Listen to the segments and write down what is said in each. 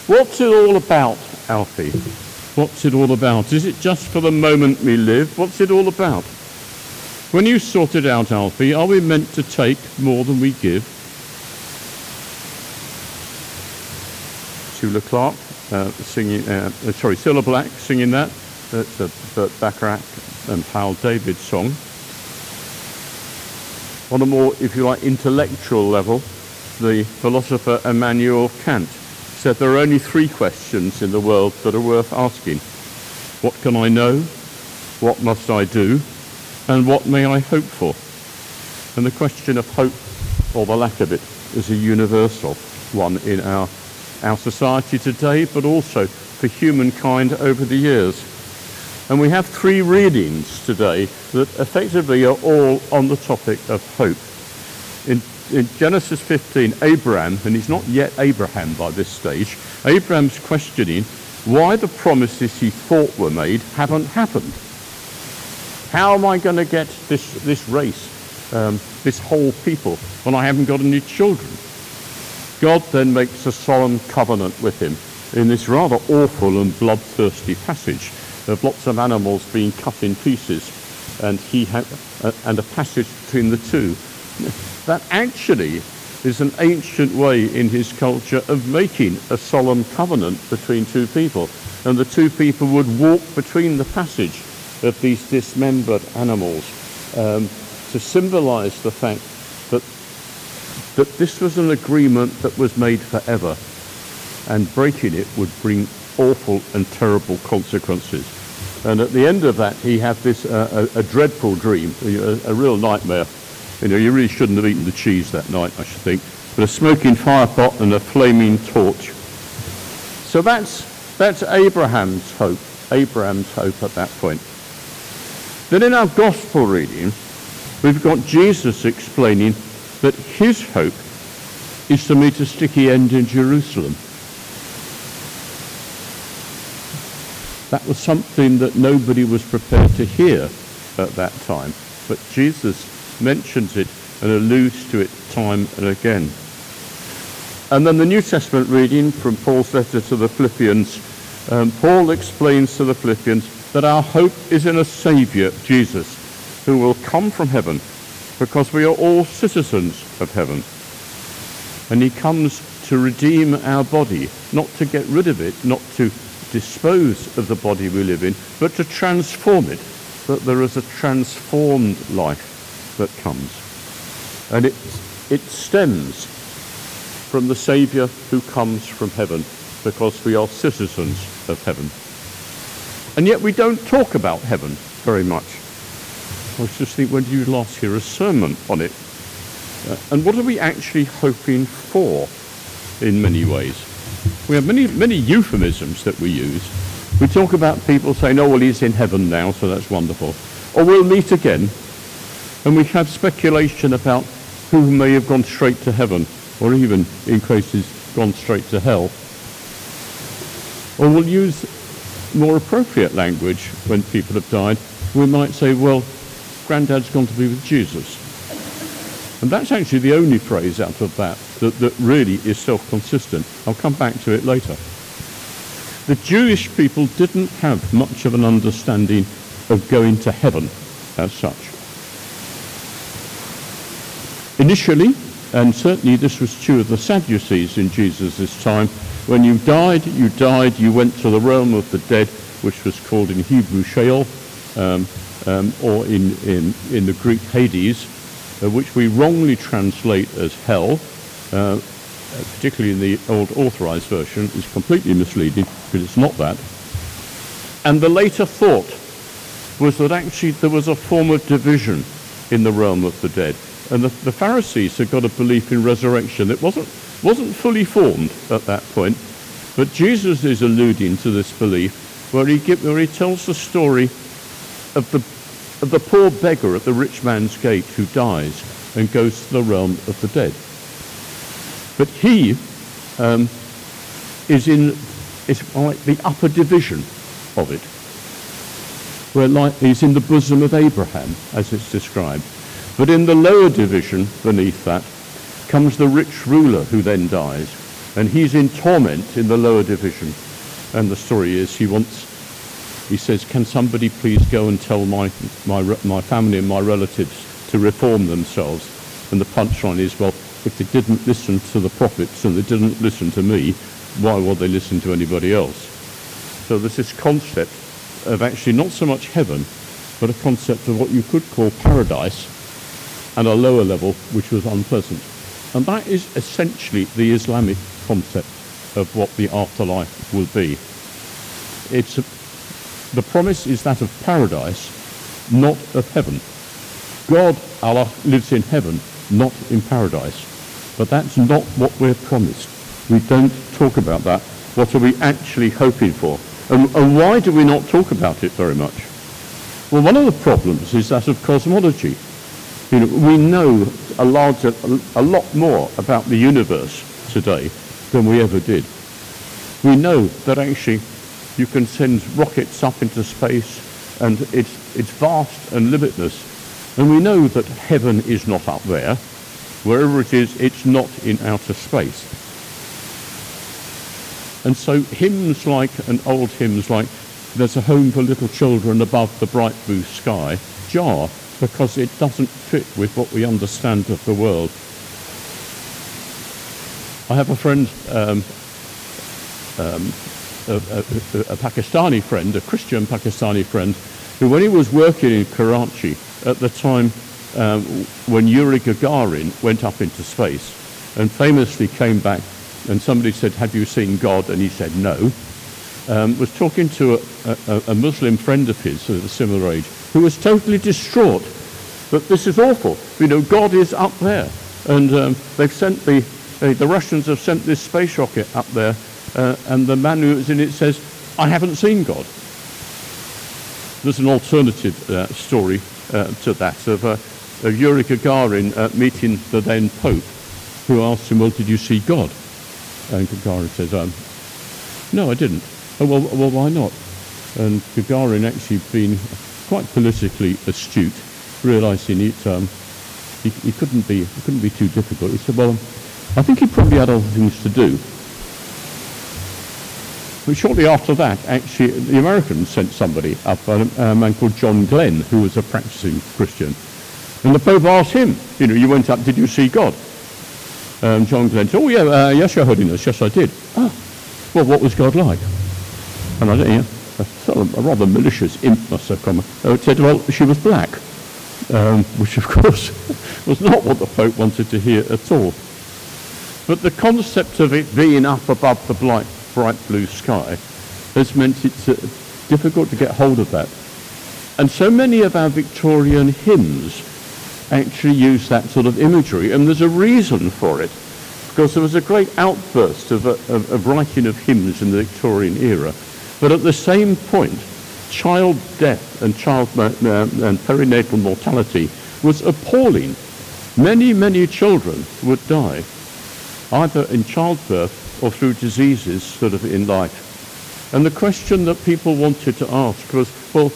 What's it all about, Alfie? What's it all about? Is it just for the moment we live? What's it all about? When you sort it out, Alfie, are we meant to take more than we give? Sula Clark singing, Cilla Black singing that. That's a Burt Bacharach and Hal David song. On a more, if you like, intellectual level, the philosopher Immanuel Kant said there are only three questions in the world that are worth asking. What can I know? What must I do? And what may I hope for? And the question of hope, or the lack of it, is a universal one in our society today, but also for humankind over the years. And we have three readings today that effectively are all on the topic of hope. In Genesis 15, Abraham, and he's not yet Abraham by this stage, Abraham's questioning why the promises he thought were made haven't happened. How am I going to get this race, this whole people, when I haven't got any children? God then makes a solemn covenant with him in this rather awful and bloodthirsty passage of lots of animals being cut in pieces, and and a passage between the two. That actually is an ancient way in his culture of making a solemn covenant between two people, and the two people would walk between the passage of these dismembered animals to symbolize the fact that this was an agreement that was made forever, and breaking it would bring awful and terrible consequences. And at the end of that, he had this a dreadful dream, a real nightmare. You really shouldn't have eaten the cheese that night, I should think. But a smoking fire pot and a flaming torch. So that's Abraham's hope at that point. Then in our gospel reading, we've got Jesus explaining that his hope is to meet a sticky end in Jerusalem. That was something that nobody was prepared to hear at that time, but Jesus mentions it and alludes to it time and again. And then the New Testament reading from Paul's letter to the Philippians, Paul explains to the Philippians that our hope is in a Saviour, Jesus, who will come from heaven, because we are all citizens of heaven. And he comes to redeem our body, not to get rid of it, not to dispose of the body we live in, but to transform it, that there is a transformed life that comes. And it stems from the Saviour who comes from heaven, because we are citizens of heaven. And yet we don't talk about heaven very much. I was just thinking, when did you last hear a sermon on it? And what are we actually hoping for in many ways? We have many euphemisms that we use. We talk about people saying, oh, well, he's in heaven now, so that's wonderful. Or we'll meet again. And we have speculation about who may have gone straight to heaven, or even, in cases, gone straight to hell. Or we'll use more appropriate language when people have died. We might say, well, Grandad's gone to be with Jesus. And that's actually the only phrase out of that really is self-consistent. I'll come back to it later. The Jewish people didn't have much of an understanding of going to heaven as such. Initially, and certainly this was true of the Sadducees in Jesus' time, when you died, you went to the realm of the dead, which was called in Hebrew Sheol, or in the Greek Hades, which we wrongly translate as hell, particularly in the old authorized version, is completely misleading because it's not that. And the later thought was that actually there was a form of division in the realm of the dead. And the Pharisees had got a belief in resurrection that wasn't fully formed at that point. But Jesus is alluding to this belief where he tells the story of the poor beggar at the rich man's gate who dies and goes to the realm of the dead. But he is like the upper division of it, where he's in the bosom of Abraham, as it's described. But in the lower division, beneath that, comes the rich ruler who then dies, and he's in torment in the lower division. And the story is he says, can somebody please go and tell my family and my relatives to reform themselves? And the punchline is, well, if they didn't listen to the prophets and they didn't listen to me, why would they listen to anybody else? So there's this concept of actually not so much heaven, but a concept of what you could call paradise and a lower level which was unpleasant. And that is essentially the Islamic concept of what the afterlife will be. The promise is that of paradise, not of heaven. God, Allah, lives in heaven, not in paradise. But that's not what we're promised. We don't talk about that. What are we actually hoping for? And why do we not talk about it very much? Well, one of the problems is that of cosmology. We know a lot more about the universe today than we ever did. We know that actually you can send rockets up into space and it's vast and limitless. And we know that heaven is not up there. Wherever it is, it's not in outer space. And so old hymns like "There's a Home for Little Children Above the Bright Blue Sky" jar because it doesn't fit with what we understand of the world. I have a friend, a Pakistani friend, a Christian Pakistani friend, who when he was working in Karachi at the time when Yuri Gagarin went up into space and famously came back and somebody said, "Have you seen God?" and he said no, was talking to a Muslim friend of his of a similar age who was totally distraught that this is awful. God is up there, and they've sent the Russians have sent this space rocket up there, and the man who's in it says, "I haven't seen God." There's an alternative story to that of Yuri Gagarin meeting the then Pope, who asked him, "Well, did you see God?" And Gagarin says, "No, I didn't." "Oh, well, why not?" And Gagarin, actually being quite politically astute, realising he couldn't be too difficult, he said, "Well, I think he probably had other things to do." But shortly after that, actually, the Americans sent somebody up, a man called John Glenn, who was a practicing Christian. And the Pope asked him, "You went up, did you see God?" John Glenn said, "Oh, yeah, yes, Your Holiness, yes, I did." "Ah, well, what was God like?" And I don't know, a rather malicious imp must have come. It said, "Well, she was black," which, of course, was not what the Pope wanted to hear at all. But the concept of it being up above the bright blue sky has meant it's difficult to get hold of that. And so many of our Victorian hymns actually use that sort of imagery, and there's a reason for it, because there was a great outburst of writing of hymns in the Victorian era, but at the same point, child death and and perinatal mortality was appalling. Many children would die, either in childbirth or through diseases sort of in life. And the question that people wanted to ask was, well,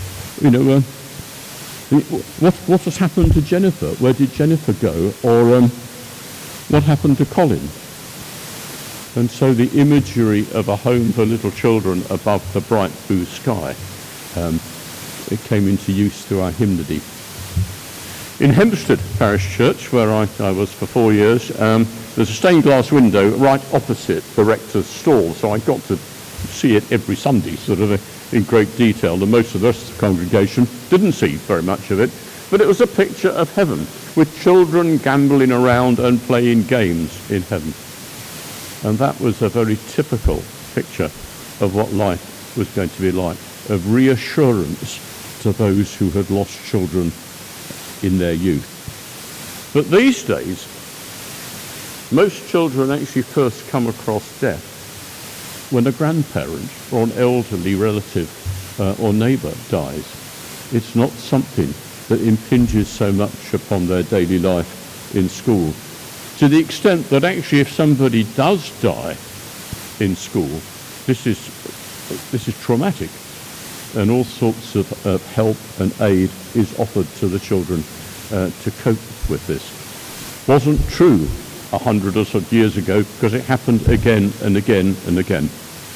what has happened to Jennifer? Where did Jennifer go? Or what happened to Colin? And so the imagery of a home for little children above the bright blue sky, it came into use through our hymnody. In Hempstead Parish Church, where I was for 4 years, there's a stained glass window right opposite the rector's stall, so I got to see it every Sunday, sort of in great detail, and most of the rest of the congregation didn't see very much of it, but it was a picture of heaven, with children gambling around and playing games in heaven. And that was a very typical picture of what life was going to be like, of reassurance to those who had lost children in their youth. But these days, most children actually first come across death when a grandparent or an elderly relative or neighbour dies. It's not something that impinges so much upon their daily life in school, to the extent that actually if somebody does die in school, this is traumatic, and all sorts of help and aid is offered to the children to cope with this. Wasn't true 100 or so years ago, because it happened again and again and again.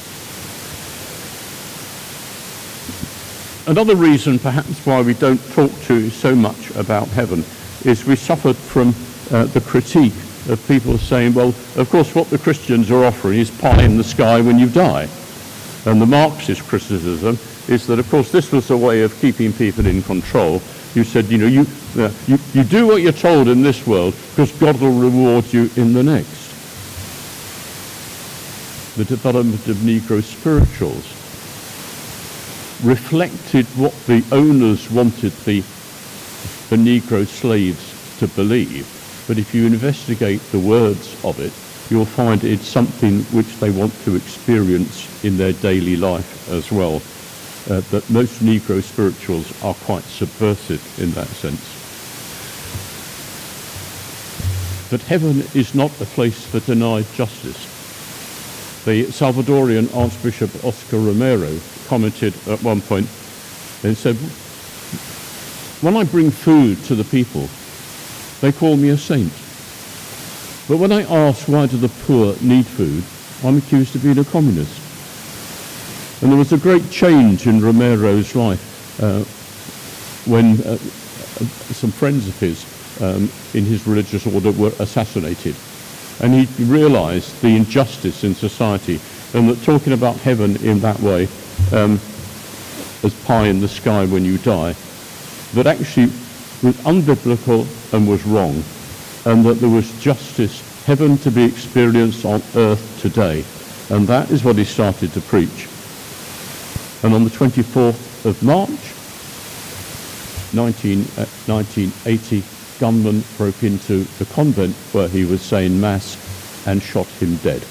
Another reason perhaps why we don't talk to so much about heaven is we suffered from the critique of people saying, well, of course what the Christians are offering is pie in the sky when you die. And the Marxist criticism is that, of course, this was a way of keeping people in control. You said, you do what you're told in this world because God will reward you in the next. The development of Negro spirituals reflected what the owners wanted the Negro slaves to believe. But if you investigate the words of it, you'll find it's something which they want to experience in their daily life as well. That most Negro spirituals are quite subversive in that sense. But heaven is not a place for denied justice. The Salvadorian Archbishop Oscar Romero commented at one point and said, when I bring food to the people, they call me a saint. But when I ask why do the poor need food, I'm accused of being a communist. And there was a great change in Romero's life when some friends of his in his religious order were assassinated. And he realized the injustice in society, and that talking about heaven in that way, as pie in the sky when you die, that actually was unbiblical and was wrong, and that there was justice, heaven to be experienced on earth today. And that is what he started to preach. And on the 24th of March, 1980, gunmen broke into the convent where he was saying Mass and shot him dead.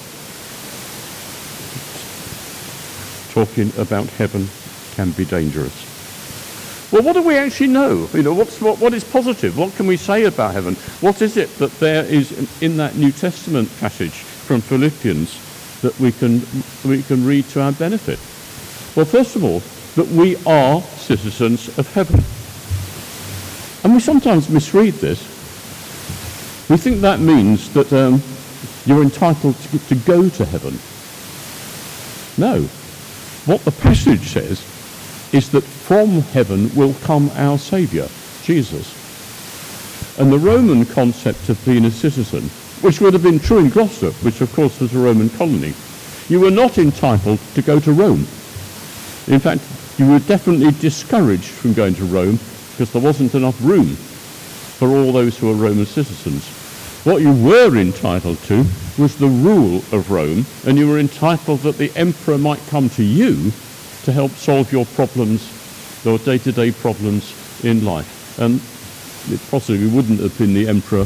Talking about heaven can be dangerous. Well, what do we actually know? What is positive? What can we say about heaven? What is it that there is in that New Testament passage from Philippians that we can read to our benefit? Well, first of all, that we are citizens of heaven. And we sometimes misread this. We think that means that you're entitled to go to heaven. No. What the passage says is that from heaven will come our Saviour, Jesus. And the Roman concept of being a citizen, which would have been true in Gloucester, which of course was a Roman colony, you were not entitled to go to Rome. In fact, you were definitely discouraged from going to Rome because there wasn't enough room for all those who were Roman citizens. What you were entitled to was the rule of Rome, and you were entitled that the emperor might come to you to help solve your problems, your day-to-day problems in life. And it possibly wouldn't have been the emperor,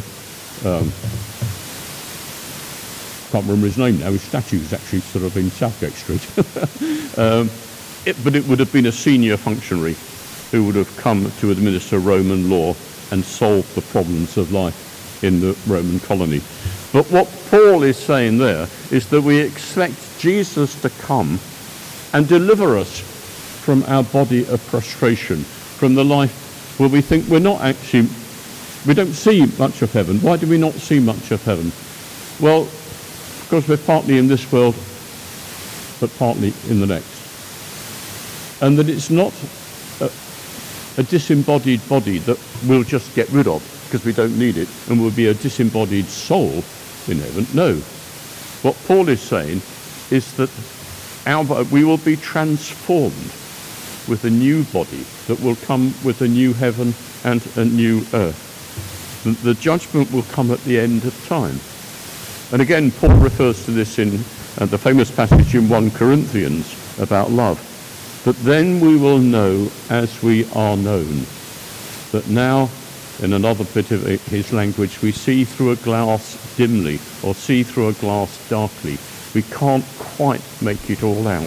can't remember his name now, his statue is actually sort of in Southgate Street. But it would have been a senior functionary who would have come to administer Roman law and solve the problems of life in the Roman colony. But what Paul is saying there is that we expect Jesus to come and deliver us from our body of frustration, from the life where we think we don't see much of heaven. Why do we not see much of heaven? Well, because we're partly in this world, but partly in the next. And that it's not a disembodied body that we'll just get rid of because we don't need it, and will be a disembodied soul in heaven. No. What Paul is saying is that we will be transformed with a new body that will come with a new heaven and a new earth. The judgment will come at the end of time. And again, Paul refers to this in the famous passage in 1 Corinthians about love. But then we will know as we are known. That now, in another bit of his language, we see through a glass dimly, or see through a glass darkly. We can't quite make it all out.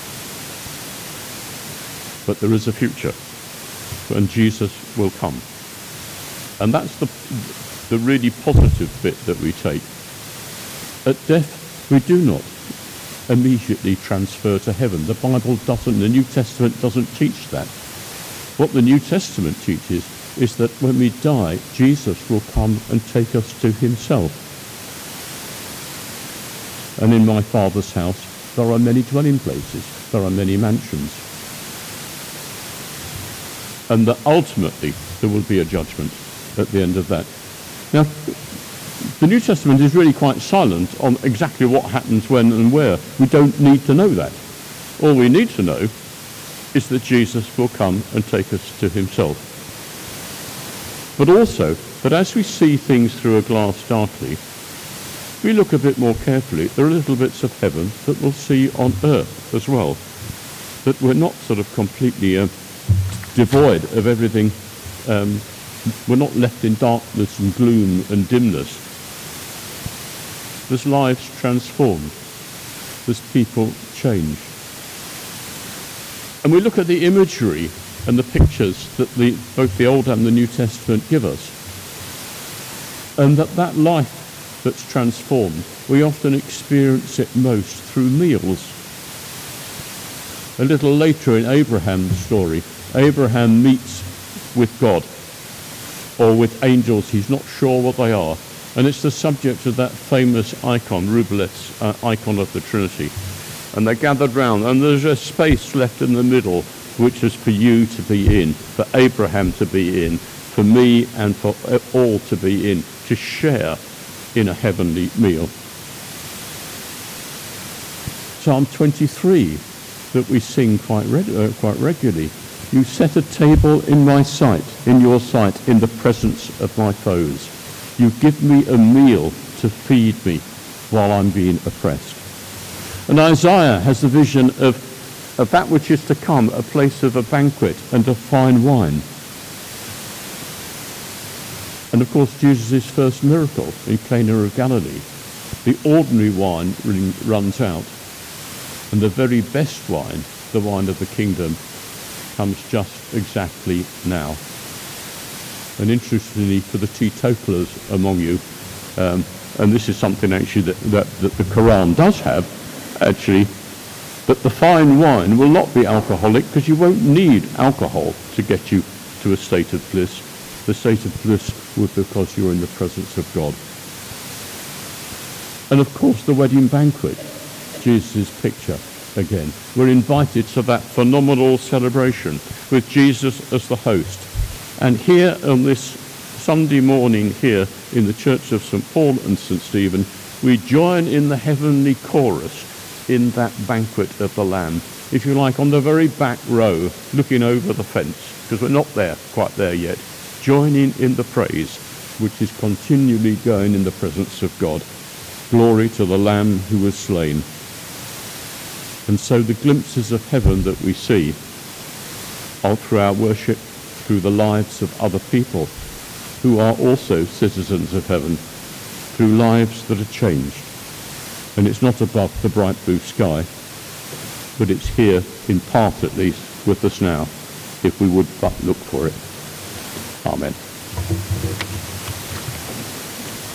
But there is a future, and Jesus will come. And that's the really positive bit that we take. At death, we do not immediately transfer to heaven. The Bible doesn't, the New Testament doesn't teach that. What the New Testament teaches is that when we die, Jesus will come and take us to himself. And in my Father's house there are many dwelling places, there are many mansions. And that ultimately there will be a judgment at the end of that. Now, the New Testament is really quite silent on exactly what happens when and where. We don't need to know that. All we need to know is that Jesus will come and take us to himself. But also that as we see things through a glass darkly, we look a bit more carefully, there are little bits of heaven that we'll see on earth as well. That we're not sort of completely devoid of everything. We're not left in darkness and gloom and dimness. There's lives transformed. There's people changed. And we look at the imagery and the pictures that both the Old and the New Testament give us. And that life that's transformed, we often experience it most through meals. A little later in Abraham's story, Abraham meets with God, or with angels, he's not sure what they are. And it's the subject of that famous icon, Rubel's icon of the Trinity. And they're gathered round, and there's a space left in the middle, which is for you to be in, for Abraham to be in, for me and for all to be in, to share in a heavenly meal. Psalm 23 that we sing quite regularly. You set a table in my sight, in your sight, in the presence of my foes. You give me a meal to feed me while I'm being oppressed. And Isaiah has the vision of that which is to come, a place of a banquet and of fine wine. And of course, Jesus' first miracle in Cana of Galilee, the ordinary wine runs out, and the very best wine, the wine of the kingdom, comes just exactly now. And interestingly, for the teetotalers among you, and this is something actually that the Quran does have, actually, that the fine wine will not be alcoholic, because you won't need alcohol to get you to a state of bliss. The state of bliss was because you're in the presence of God. And of course, the wedding banquet, Jesus' picture again. We're invited to that phenomenal celebration with Jesus as the host. And here on this Sunday morning here in the Church of St. Paul and St. Stephen, we join in the heavenly chorus in that banquet of the Lamb. If you like, on the very back row, looking over the fence, because we're not quite there yet, joining in the praise, which is continually going in the presence of God. Glory to the Lamb who was slain. And so the glimpses of heaven that we see are through our worship, through the lives of other people who are also citizens of heaven, through lives that are changed. And it's not above the bright blue sky, but it's here, in part at least, with us now, if we would but look for it. Amen.